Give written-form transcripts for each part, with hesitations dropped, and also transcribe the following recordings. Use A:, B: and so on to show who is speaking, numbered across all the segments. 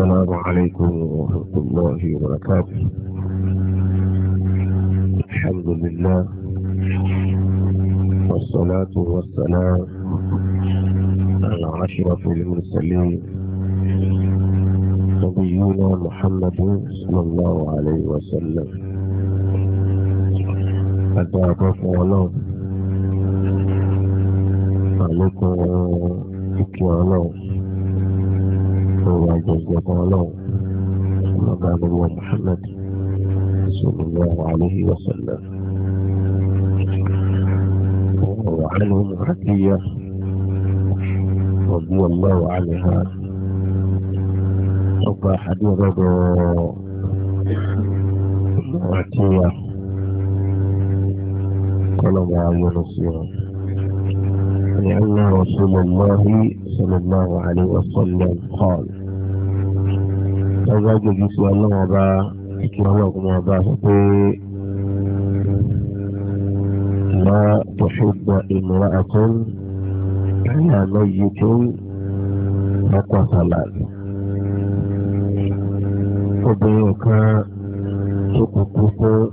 A: السلام عليكم ورحمة الله وبركاته. الحمد لله والصلاة والسلام على أشرف المرسلين نبينا محمد صلى الله عليه وسلم. أتاكم الله عليكم ذكر الله وجزاك الله مقام محمد صلى الله عليه وسلم. وعنهم عتية رضي الله عنها أبا حديث عتية قال ما ينصير لأن رسول الله صلى الله عليه وسلم قال الرجل يسأل الله أبا إكرامكم أبا لا تحب امرأة على ميت فقتلت. obìnrin kan tó kúkú fún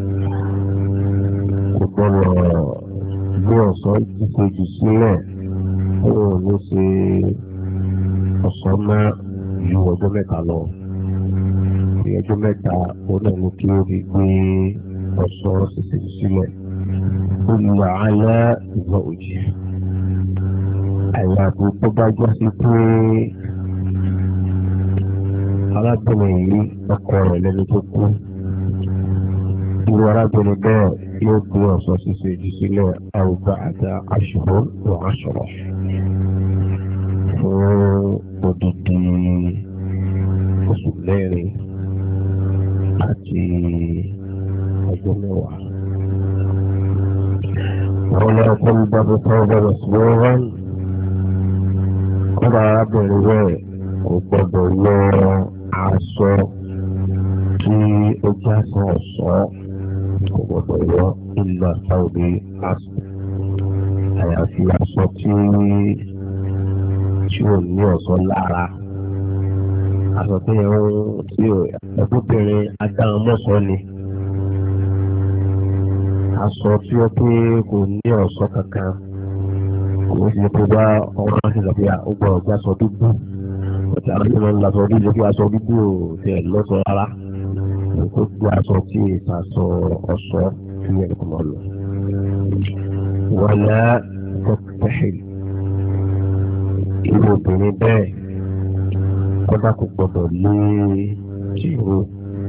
A: kò gbọ́dọ̀ gbé ọ̀sán jíjẹjì sílẹ̀ fún òun ní ṣe ọ̀sán náà ju ọjọ́ mẹ́ta lọ. ọjọ́ mẹ́ta òun náà ní kí ó fi gbé ọ̀sán jíjẹjì sílẹ̀. olùwà alẹ́ ìwọ òjì àyàbò tó bá jọ sí pé arábìnrin yìí ọkọ rẹ̀ lẹ́ni tó kú. irú arábìnrin bẹ́ẹ̀ yóò gbé ọ̀sán ṣíṣe jù sílẹ̀ àrùbá àti aṣọ́rọ̀ wọ́n aṣọ́rọ̀ fún odidi oṣù mẹ́rin àti ọjọ́ mẹ́wàá. ولا تلبس ثوبا مسبوغا kódà arábìnrin rẹ̀ kò gbọdọ̀ lọ aṣọ tí ó jásọ ọ̀ṣọ́, kò gbọdọ̀ lọ ìlú àtàwọ̀dé aṣọ àyàfi aṣọ tí ò ní ọ̀ṣọ́ lára. aṣọ tí ẹgbẹ́bìnrin adáhùnmọ́sọ ni. aṣọ tí ó pé kò ní ọ̀ṣọ́ kankan, kò sí pé bá ọmọ náà ṣe sàbíyà ó gbọ́ ọ̀gbẹ́ aṣọ dúdú. ọ̀tí àwọn ìṣẹ̀lẹ̀ ńlá aṣọ dúdú kí aṣọ dúdú ò tiẹ̀ lọ́ṣọ́ rárá. kó gbé aṣọ tí ìsàṣọ ọ̀ṣọ́ tí ẹ̀ kò lọ lọ. wọlé tọ́kítẹ́hìn irú obìnrin bẹ́ẹ̀ kọ́dà kò gbọ́dọ̀ lé ìró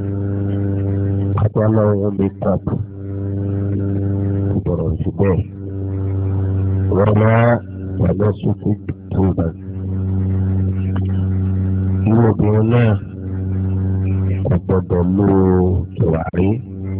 A: àti aláwọ̀ mékọ́pù. Bọ̀rọ̀ ṣùgbọ́n wọ́n máa wà lọ́sùn fún tóba. Irú obìnrin náà kò gbọdọ̀ lo tùwárí.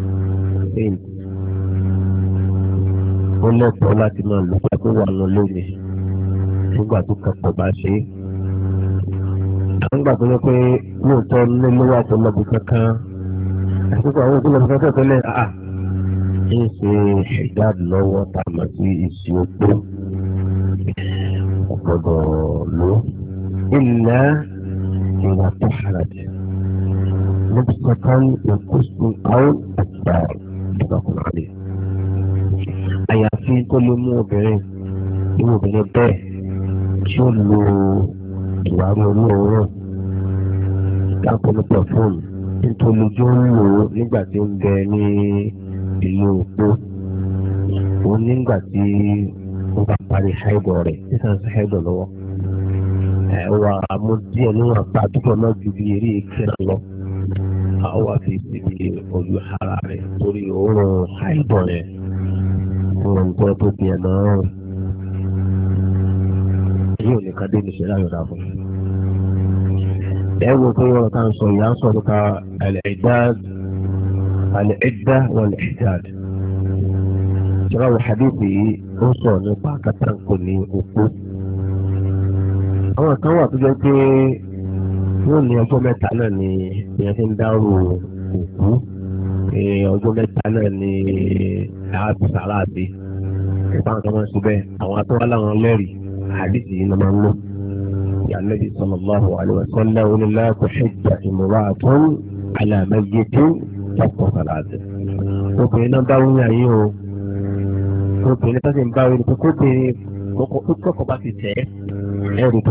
A: ó lẹ́tọ̀ọ́ láti máa lò pé kó wà lọ lónìí nígbà tó kẹ́kọ̀ọ́ bá ṣe é. àwọn gbà tó yẹ pé lóòótọ́ nílé ló wà tó lọ́bù kankan àtúntò àwọn òkú lọ́bù kankan tẹ́lẹ̀ ń ṣe ìjáde lọ́wọ́ tá a mọ̀ sí ìsì opó ọ̀gbọ̀dọ̀ ló ilẹ̀ ìwà tó hàràjì níbi kankan ìkóṣù àwọn àgbà ìdọ́kùnrin àlè. àyàfi tó lè mú obìnrin irú obìnrin bẹ́ẹ̀ tí ó lo ìwárí olóòórùn dákúnú pẹ̀fúmù nítorí ojú ń lò ó nígbà tí ó ń bẹ ní ìlú òpó òun nígbà tí ó bá parí ṣáìbọ̀ rẹ̀ nígbà tí ṣáìbọ̀ lọ́wọ́ wà á mú díẹ̀ níwọ̀n bá dúpọ̀ náà ju bí eré kíra lọ àwọn wà fi síbi ojú ara rẹ̀ torí òórùn ṣáìbọ̀ rẹ̀ fún nǹkan tó bí ẹ̀ náà yóò nìkan dé níṣẹ́ láyọ̀dá fún un. ẹ̀wọ̀n pé wọ́n kàn sọ ìyá sọ nípa al-idda wal-ihdad. ìṣẹ́ra wọ hadithi yìí ó sọ nípa kátàǹkù ní òpó. àwọn kan wà tó jẹ́ pé wọ́n ní ọjọ́ mẹ́ta náà ni ìyẹn fi ń dárò òkú. ọjọ́ mẹ́ta náà ni àbísà láti ìpáǹkà máa ń ṣe bẹ́ẹ̀. àwọn atọ́wá láwọn lẹ́rìí hadithi yìí ló máa ń lò. النبي صلى الله عليه وسلم لا تحج امرأة على ميت فوق ثلاثة. obìnrin bá wúyà yìí o obìnrin tó sì ń bá wí ni pé kóbìnrin kókò bá ti tẹ̀ ẹ́ rí pé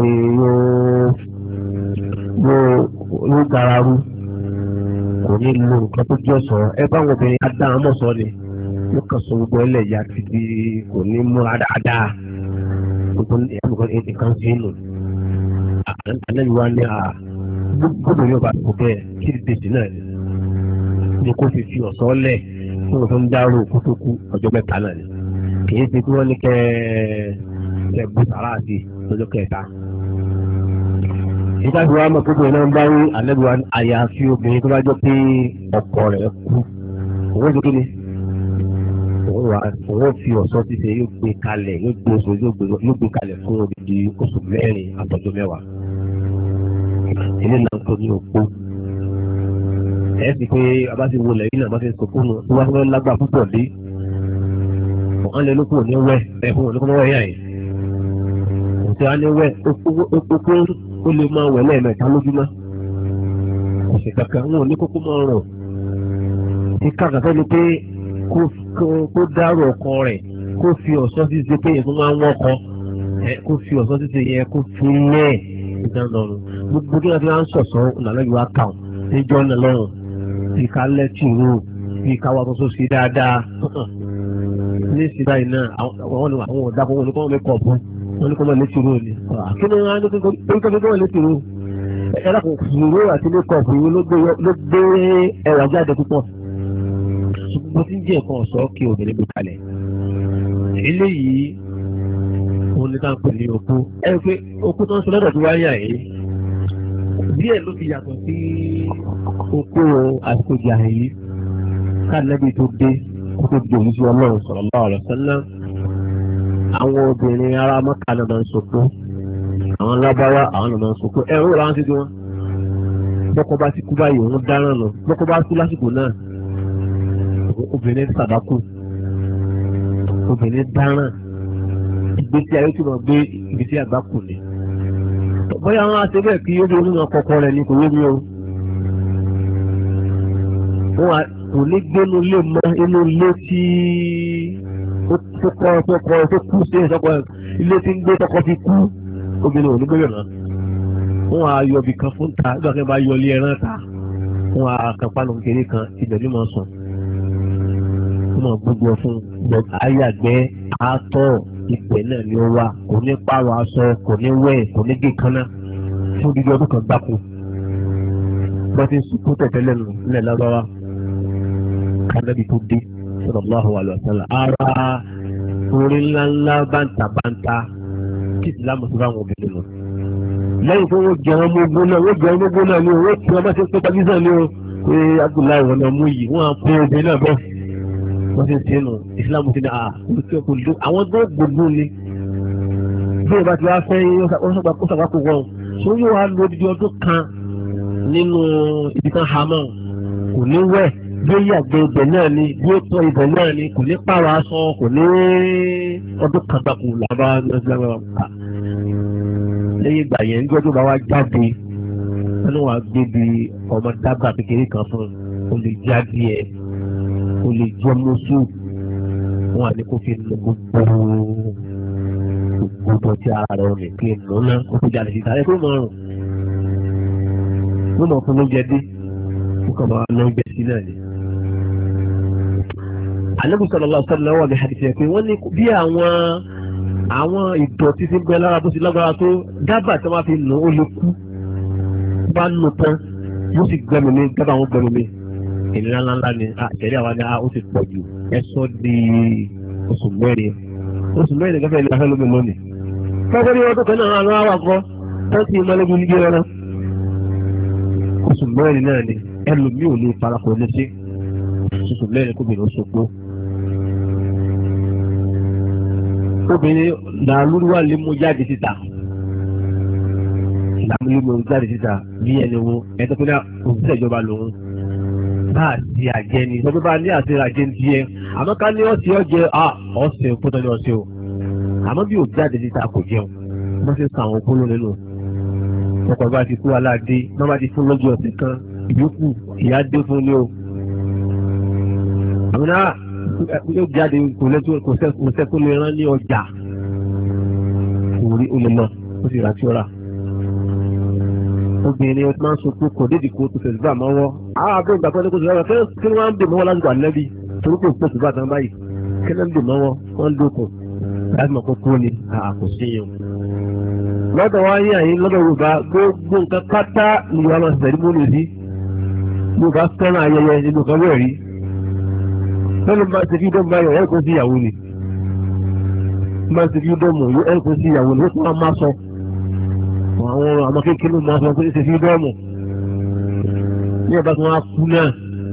A: yóò gararu kò ní lo nǹkan tó jẹ́ sọ ẹ báwọn obìnrin adáhùn mọ̀ sọ ni ó kàn sọ gbogbo ẹlẹ́yà ti di kò ní múra dáadáa gbogbo nǹkan sí nù. Ànábì wa ní gbogbo yóò bá kó bẹ́ẹ̀ kí ni dèjì náà ni kó fi ọ̀sán lẹ̀ fún òfin dárò kó tó kú ọjọ́ mẹ́ta náà ni kì í ṣe kí wọ́n ní kẹ́ bú sàrà sí lọ́jọ́ kẹta. Ìdájọ́ wa mọ̀ gbogbo náà ń bá rí Ànábì wa àyàfi obìnrin tó bá jọ pé ọkọ rẹ̀ kú òun tó kéde òun fi ọ̀sán ṣíṣe yóò gbé kalẹ̀ yóò gbé oṣù yóò gbé kalẹ̀ fún odidi oṣù mẹ́rin àtọ́jú mẹ́wàá. Ilé náà tó ní òpó ẹ̀ sì pé abáṣe wọlé yìí náà bá ṣe sọkún nù tó wá fẹ́ lágbà púpọ̀ dé ọ̀hán lè lókun ní wẹ̀ ẹ̀ fún olókun wẹ̀ yà yìí òtí á ní wẹ̀ ó lè máa wẹ̀ lẹ́ẹ̀mẹ́ta lójúmọ́ ọ̀sẹ̀ kankan wọn ò ní kókó máa rọ̀ ìka kàkẹ́ ni pé kó dárò ọkọ rẹ̀ kó fi ọ̀sán ṣíṣe pé yẹn tó máa ń wọ́kọ kó fi ọ̀sán ṣíṣe yẹn kó fi lẹ́ẹ̀ ìdánilọ́rùn gbogbo tí wọ́n fi máa ń sọ̀sọ́ ìlànàbí wa kà níjọ́ náà lọ́rùn bí ká lẹ́tìrú bí ká wà tó sí dáadáa ní ìsìn báyìí náà àwọn ọ̀dà kan wọn ni kọ́ wọn mẹ́kọ̀ọ́ bọ́ wọn ni kọ́ wọn lẹ́tìrú ni kí ni wọ́n á ní kọ́ wọn lẹ́tìrú ẹ̀rọ kò fìró àti mẹ́kọ̀ọ́ yìí ló gbé ẹwà jáde púpọ̀ ṣùgbọ́n tí ń jẹ́ ẹ̀kan ọ̀sọ́ kí obìnrin gbé kalẹ̀ eléyìí òun ni ká ń pè ní okú ẹ pé okú tó ń sọ lọ́dọ̀ tó wáyà yìí díẹ̀ ló fi yàtọ̀ sí okú àsìkò jàhílì káàdínlẹ́bí tó dé kókó di òyìnbó ọlọ́run sallallahu alaihi wasallam àwọn obìnrin ará Mọ́kà náà máa ń sọkú àwọn lábáwá àwọn náà máa ń sọkú ẹ̀rọ làwọn ti di wọn bọ́kọ bá ti kú báyìí òun dáràn lọ bọ́kọ bá kú lásìkò náà obìnrin sàdákù obìnrin dáràn ìgbésí ayé tí wọ́n gbé ìgbésí àgbákù ni bóyá wọn á ṣe bẹ́ẹ̀ kí ó bí onímọ̀ kọ̀ọ̀kan rẹ̀ ni kò yé mi o wọn kò ní gbénu lé mọ inú ilé tí tó kú sí ìsọkọ ilé tí ń gbé tọkọ fi kú obìnrin ò ní gbé yọ̀nà wọn á yọ ibì kan fún ta nígbà tí wọn bá yọ ilé ẹran ta wọn á kan pánù kékeré kan ibẹ̀ ní mọ̀ sùn wọn mọ̀ gbogbo fún ayàgbẹ́ àtọ̀ ìpè náà ni ó wà kò ní pààrọ̀ aṣọ kò ní wẹ̀ kò ní gé kaná fún dídí ọdún kan gbáko bọ́tí sùkú tẹ̀tẹ̀lẹ̀ nù nílẹ̀ lábáwá kánábì tó dé sallallahu alaihi wasallam ara orin ńláńlá bántàbántà kí ìsìlámù tó bá wọn obìnrin lọ. lẹ́yìn tó wọ́n jẹ wọn mógún náà wọ́n jẹ wọn mógún náà ni wọ́n ti wọn bá ṣe pé pakistan ni o pé Abdullahi wọn náà mú yìí wọ́n á pé obìnrin náà bọ́ wọ́n ti ń ṣe nù ìsìlámù ti ní àwọn tó gbogbo ni bí ìbá ti wá fẹ́ ó sàgbákò wọn tó yóò wá lo odidi ọdún kan nínú ibi kan hamọ́ kò ní wẹ̀ bí ó yàgbẹ́ ibẹ̀ náà ni bí ó tọ́ ibẹ̀ náà ni kò ní pààrọ̀ aṣọ kò ní ọdún kan gbàkú làbá lẹ́yìn ìgbà yẹn níjọ́ tó bá wá jáde wọn ni wọ́n á gbé bí ọmọ dábàá kékeré kan fún un ó lè jáde ẹ̀ o lè jẹ mọ́sù wọn àní kó fi nù gbogbo tí ara rẹ̀ ọ̀nà kí nù náà kó fi jáde síta ẹ tó mọ̀ ọ̀rùn ló mọ̀ fún lóúnjẹ dé kó kàn máa lóúnjẹ sí náà ni. Ànábì sallallahu alaihi wasallam wà ní hadith yẹn pé wọ́n ní bí àwọn ìdọ̀tí tí ń bẹ lára tó ti lágbára tó dábàá tí wọ́n fi nù ó lè kú bá nù tán yóò sì gbẹmí mi dábàá wọn gbẹmí mi ìnira ńláńlá ni àtẹ̀lé àwọn ni ó ti pọ̀ jù ẹ sọ di oṣù mẹ́rin gẹ́gẹ́ ní afẹ́ lómi lónìí. fọ́fọ́ ní ọdún kan náà àwọn awakọ̀ tó ti mọ́lẹ́bí ní gbé rárá oṣù mẹ́rin náà ni ẹlòmíì ò lè parapọ̀ létí oṣù mẹ́rin kó bìnrin oṣù obìnrin làlúwà lè mú jáde síta bí ẹni wo ẹni tó fi náà òṣìṣẹ́ ìjọba lòun bá àti àjẹ ni sọ pé bá ní àti àjẹ ń díẹ̀ àmọ́ ká ní ọ̀sẹ̀ ọ̀jẹ̀ ọ̀sẹ̀ òkúta ní ọ̀sẹ̀ o àmọ́ bí ò jáde níta kò jẹun wọ́n ti ń san àwọn okó lónìí nù ọkọ̀ bá ti kú aláàdé má bá ti fún lọ́jọ́ ọ̀sẹ̀ kan ìyókù ìyá dé fún ní o. àwọn náà yóò jáde kò sẹ́kù lè rán ní ọjà kò rí olè lọ ó sì rà tí ó rà. obìnrin ọtí máa ń sọ pé kò dédìí kó tó fẹ̀sùn bá máa wọ́ àwọn àbúrò ìgbà kan ní kò tó rẹ̀ fẹ́ kí wọ́n á ń dè mọ́wọ́ lásìkò ànẹ́bí torí kò pọ̀ síbà tán báyìí kí wọ́n ń dè mọ́wọ́ wọ́n ń dókun láti mọ̀ kókó ni àkòsíyàn. lọ́dọ̀ wá ní àyín lọ́dọ̀ Yorùbá gbogbo nǹkan pátá ni wọ́n máa ṣẹ̀rí mú lòdì Yorùbá fẹ́ràn ayẹyẹ nínú kan bẹ́ẹ̀ rí lọ́nà máa ṣe fi dọ́mù báyọ̀ ẹ̀kọ́ sí ìyàwó ni máa ṣe fi dọ́mù ẹ̀kọ́ sí ìyàwó ni ó tún wá máa sọ àwọn àmọ́ kékeré máa sọ pé ṣe fi dọ́mù ní ọba tí wọ́n á kú náà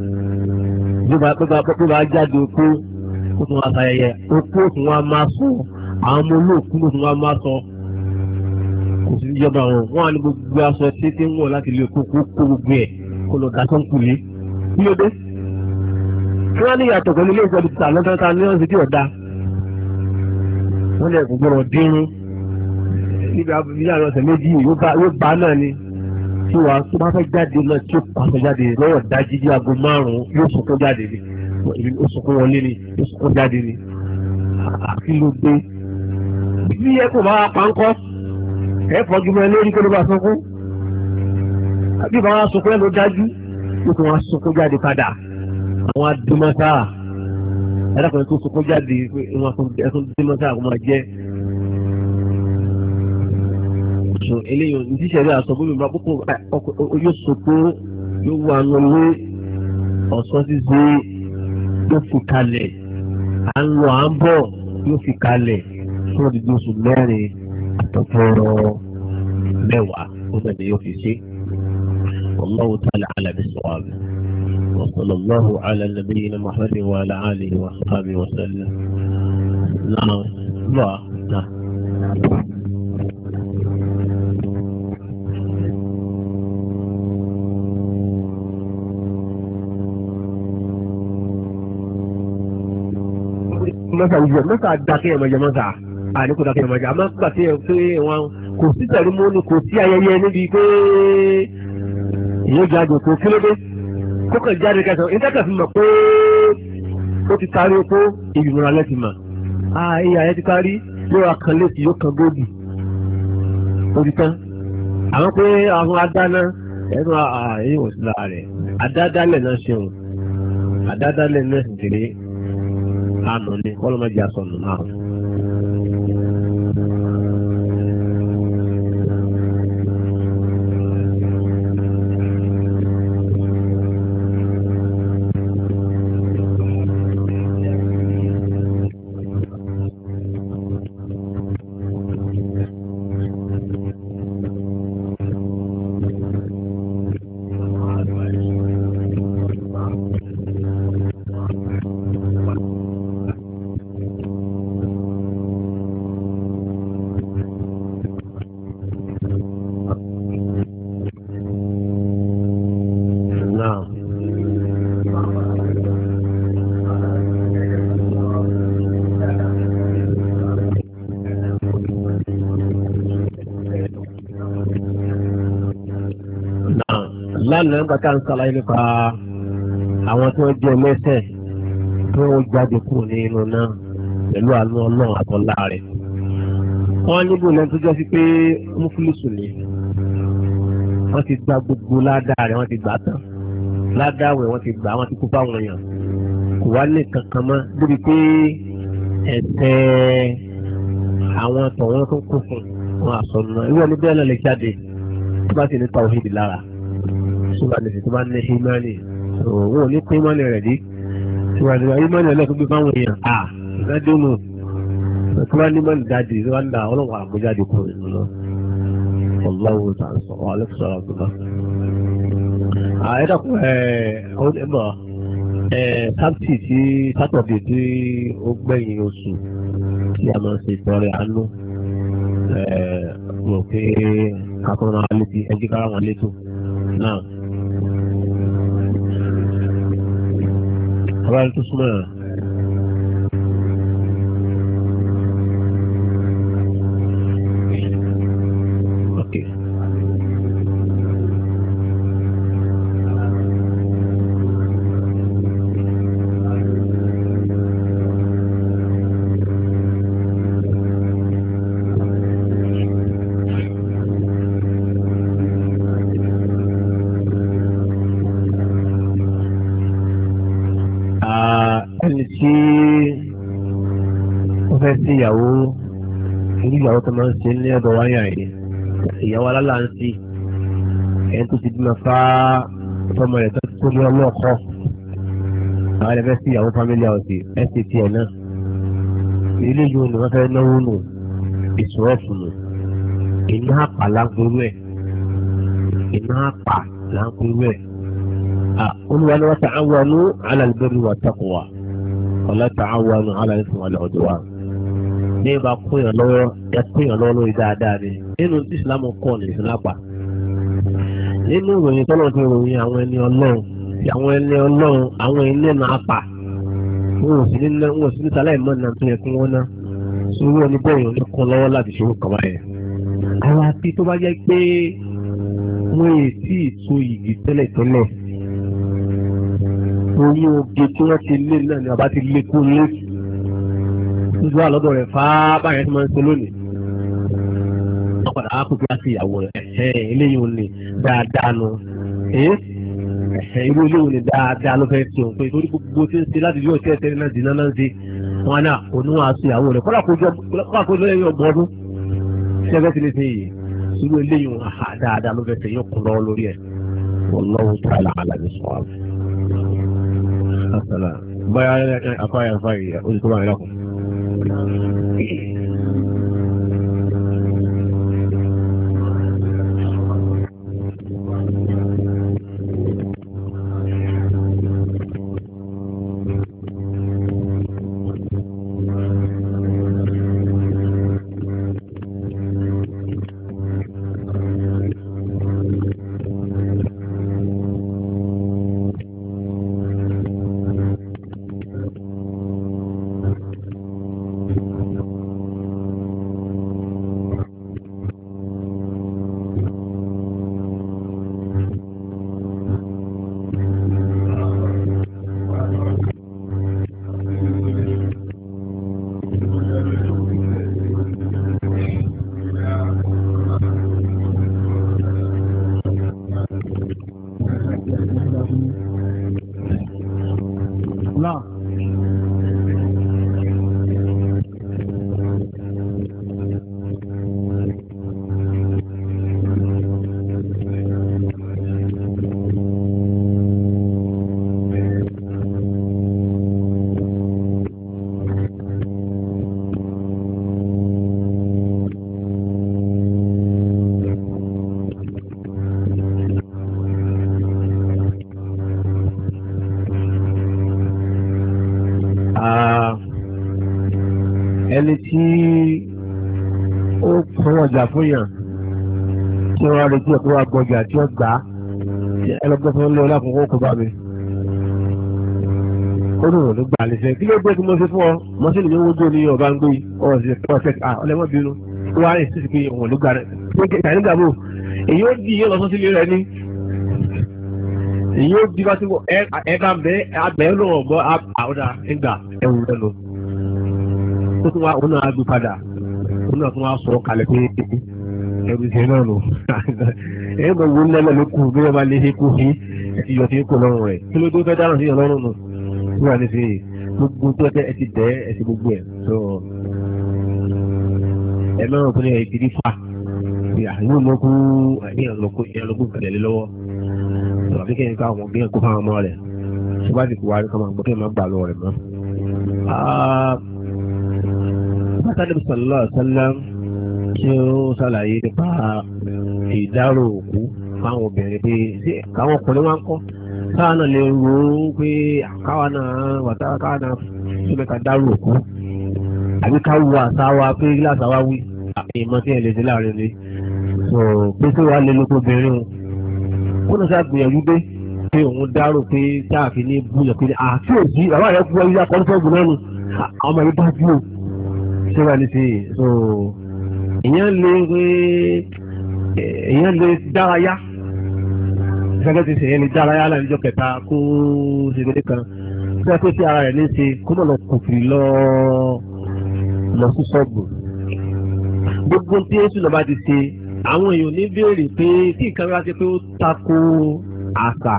A: bí wọ́n á jáde okó ó tún wá ṣayẹyẹ okó ó tún wá máa sọ àwọn ọmọ olóòkú ló tún wá máa sọ kò sí ìjọba wọn á ní gbogbo aṣọ títí ń wọ̀ láti lè kó gbogbo ẹ̀ kó lọ dáṣọ́ ń kulè kí ló dé kí wọ́n ní ìyàtọ̀ pẹ̀lú ilé ìjọba ti tà lọ́tọ́ta ní ọ̀sẹ̀ tí ọ̀dà wọ́n lè gbọ́dọ̀ dínrún níbi àbúrò ọ̀sẹ̀ méjì yóò bá náà ni tí wàá tó bá fẹ́ jáde náà tí ó pàṣẹ jáde lọ́wọ́ dájí bí aago 5 yóò sunkún jáde ni ó sunkún wọlé ni yóò sunkún jáde ni kí ló dé bí ẹ kò bá pa ń kọ́ ẹ fọ́jú mọ́ ẹ lórí kó ló bá sunkún bí bá wá sunkún ẹ ló dájú ó tún wá sunkún jáde padà àwọn adúmọ́sá ẹ̀dàkùnrin tó sunkún jáde ẹ̀sùn dúmọ́sá kò máa jẹ́ ṣùn eléyìí ní tíṣẹ̀rí àsọ̀bùnmi bá púpọ̀ yóò sunkún yóò wà lọlé ọ̀sán ṣíṣe yóò fi kalẹ̀ à ń lọ à ń bọ̀ yóò fi kalẹ̀ fún ọdún oṣù 4 àtọ̀fọ́rọ̀ 10 ó bẹ̀rẹ̀ yóò fi ṣe. والله تعالى على بالصواب وصلى الله على نبينا محمد وعلى آله وصحبه وسلم. نعم الله نعم mọ́sà dákẹ́ ẹ̀mọ̀jẹ̀ mọ́sà àníkò dákẹ́ ẹ̀mọ̀jẹ̀ àmọ́ pàtí ẹ̀ pé wọn kò sí tẹ̀lé mọ́ni kò sí ayẹyẹ níbi pé ìyóò jáde kò kí ló dé kókò jáde kẹsàn ìdákẹ́ fi mọ̀ pé ó ti tarí oko ìgbìmọ̀ alẹ́ ti mọ̀ ìyá ẹ ti tarí yóò kan létí yóò kan góòdì ó ti tán àwọn pé àwọn adáná ẹnu èyí wò sí lára rẹ̀ àdádálẹ̀ náà ṣeun àdádálẹ̀ náà sì tèrè àná ni kọ́lọ́mọdé àsọnù náà. lánàá nígbà tá à ń sàlàyé nípa àwọn tí wọ́n jẹ́ ẹlẹ́ṣẹ̀ tí wọ́n jáde kúrò nínú náà pẹ̀lú àánú Ọlọ́run àtọ́lá rẹ̀. wọ́n níbo lẹ́nu tó jẹ́ sí pé mufilisu ni wọ́n ti gba gbogbo ládàá rẹ̀ wọ́n ti gbà tán ládàá rẹ̀ wọ́n ti gbà wọ́n ti kú fáwọn èèyàn kò wá lè kankan mọ́ débi pé ẹ̀ṣẹ̀ àwọn tọ̀wọ́n tó kún fún wọn àsọnù náà irú ẹni bẹ́ẹ̀ náà lè jáde tó bá sì ní tàwhídì lára tó bá nìsí tó bá ní ìmánì òun ò ní pín ìmánì rẹ̀ dí síwájú ìmánì rẹ̀ lẹ́kọ̀ọ́ gbé fáwọn èèyàn ìdádónù tó bá ní ìmánì jáde tó bá ń da ọlọ́wọ́ àgbéjáde kúrò nínú lọ ọlọ́wọ́ sọ̀rọ̀ alẹ́kùsọ̀rọ̀ àgbẹ̀bá. ẹ̀ẹ́dàkùn ẹ̀ẹ́dẹ̀bọ̀ sábtì tí sátọ̀dẹ̀ tí ó gbẹ̀yìn oṣù tí a máa ń ṣe ìtọrẹ àánú rò pé kakọ́nà alétí ẹjí kára wọn létò náà. Abáyé tó súnmọ́ ẹ̀. Ok. níyàwó ìyàwó tó máa ń ṣe ní ọ̀dọ̀ wáyà yìí ìyàwó alálà ń sí ẹni tó ti bímọ fá ọmọ rẹ̀ tó ní ọlọ́ọ̀kọ́ àwọn ẹgbẹ́ sí ìyàwó family house sct ẹ̀ náà ilé yìí ni wọ́n fẹ́ náwó nù ìṣòrọ̀fù nù iná àpà láńpẹ̀rú ẹ̀ iná àpà láńpẹ̀rú ẹ̀ olúwa ni wọ́n ta'awanu 'ala al-birri wat-taqwa wala ta'awanu 'ala al-ithmi wal-'udwan ní ìbá kóyàn lọ́wọ́ lórí dáadáa ni nínú tí ìsìlámù kọ́ ní ìsìlápà nínú ìròyìn tọ́lọ̀ ti ròyìn àwọn ẹni ọlọ́run àwọn ẹni náà pa wọn ò sí ní sálẹ̀ mọ́ náà tó yẹ kí wọ́n ná sórí ẹni bẹ́ẹ̀ ní kan lọ́wọ́ láti ṣe orúkọ báyẹn. àwọn àti tó bá jẹ́ pé wọ́n yè tí ìtò ìgì tẹ́lẹ̀tẹ́lẹ̀ oyún oge tí wọ́n ti lé náà ni bàbá ti lé kó lé nígbà wà lọ́dọ̀ rẹ̀ fáá báyẹn tí wọ́n ń ṣe lónìí. wọ́n padà á kó bí wá sí ìyàwó rẹ̀ eléyìí ò ní dáadáa nu irú eléyìí ò ní dáadáa ló fẹ́ ṣe òun pé torí gbogbo tí ń ṣe láti yóò tẹ́ tẹ́lẹ̀ náà dínà náà ń ṣe wọn náà oníwọ̀n àti ìyàwó rẹ̀ kọ́lá kó lẹ́yìn ọgbọ̀n ọdún ṣẹ́fẹ́ ti lè ṣe yìí irú eléyìí ò dáadáa ló fẹ́ ṣe yóò kún lọ́wọ́ lórí ẹ̀ wallahu ta'ala a'lam bis-sawab. báyà afáyà ó ti tó bá mi lọ́kùn. ẹni tí ó fún ọjà fún yàn tí wọ́n retí ẹ̀kọ́ wa gbọ́jà tí ó gbà á ẹlọgbẹ́ fún lé ọlá àkókò kò bá mi. ó dùn ló gbà lè fẹ́ kí ló gbé tí mo ṣe fún ọ mọ́sílì ní owó ní ọba ń gbé ọ̀sẹ̀ ọ̀sẹ̀ ọlẹ́mọ̀ bínú wọ́n á rìn sí pé òun ló gbà rẹ̀ pé nígbà bò èyí ó di ìyẹn lọ sọ́sílẹ̀ rẹ̀ ní èyí ó di bá tí ẹ bá bẹ abẹ́ lọ́wọ́ bọ́ àwọ̀dà ẹgbà ẹ̀wù rẹ̀ lọ. ó tún wá òun náà gbé padà òun náà tún wá sọ kalẹ̀ pé ẹrù ìṣẹ́ náà nù. ẹ bọ̀ wo lẹ́lẹ̀ ló kù bí wọ́n bá lè ṣe kú sí ìyọ̀ tí kò lọ́rùn rẹ̀ kí ló dé fẹ́ dáná sí ìyọ̀ lọ́rùn nù. wọ́n wà ní sí gbogbo tó ẹ ti dẹ́ ẹ ti gbogbo ẹ̀ tó ẹ mẹ́rin fún ẹ ti rí fa yóò lọ́kú ìyànlọ́kú kẹlẹ̀ lọ́wọ́ àbí kẹ́yìn ká àwọn gbìyànjú fáwọn ọmọ rẹ̀ tó bá ti kú wárí kọ́ máa gbọ́ kí ẹ má gbà lọ rẹ̀ mọ́. Bátàdé sallallahu alaihi wasallam tí ó ṣàlàyé nípa ìdárò òkú fáwọn obìnrin pé ṣé káwọn ọkùnrin wá ń kọ́ káwọn náà lè rò ó pé káwọn náà wàtá káwọn náà tó mẹ́ta dárò òkú àbí káwọ àṣà wa pé gíláàsì wa wí ìmọ̀ tí ẹ̀ lè ṣe láàrin ni pé tí wàá lè lóko obìnrin o ó náà ṣàgbìyànjú dé pé òun dárò pé táàfin ní búyàn pé àti òsì bàbá rẹ̀ fún ẹyí akọ́nifọ́ọ̀gù náà nù àwọn ọmọ yìí bá dú o ṣé wàá ní sí i so èèyàn lè dárayá gẹ́gẹ́ ti sèyàn lè dárayá láàrin ìjọ kẹta kó ṣe gbé kan tí wọ́n pè sí ara rẹ̀ ní ṣe kó mọ̀ lọ kòfì lọ sí ṣọ́ọ̀bù gbogbo tí Jésù náà bá ti ṣe àwọn èèyàn ní béèrè pé tí nǹkan bá ti pé ó tako àṣà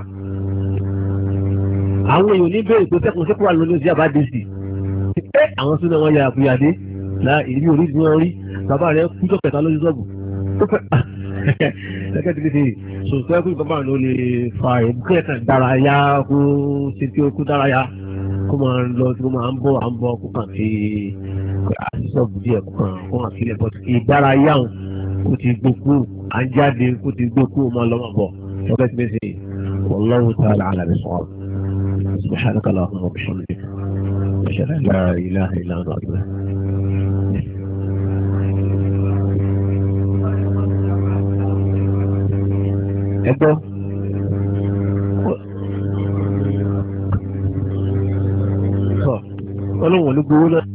A: àwọn èèyàn ní béèrè pé sẹ́kùn sẹ́kùn wà lónìí sí àbádẹ́sì pé àwọn súnà wọn yàrá fúyàdé ìrí orí ni wọ́n rí bàbá rẹ̀ kú tó kẹta lójú sọ́ọ̀bù tó fẹ́ gẹ́gẹ́ bí kéde sòtọ́ ẹ̀kú bàbá rẹ̀ ló lè fa ìbúkẹ́ kan dárayá kó ṣe tí ó kú dárayá kó máa ń lọ tí ó máa ń bọ̀ kó kàn fi àṣìṣọ́ọ̀bù díẹ̀ kó kàn kó kàn sílẹ̀ bọ́t ìdárayá òun kó ti gbókú à ń jáde kó ti gbókú máa lọ́mọ bọ̀ gẹ́gẹ́ bí kéde wallahu ta'ala a'lam bis-sawab subhanaka allahumma wa bihamdika ashhadu an la ilaha illa anta astaghfiruka. ẹgbọ́ ọlọ́run olúgbówó náà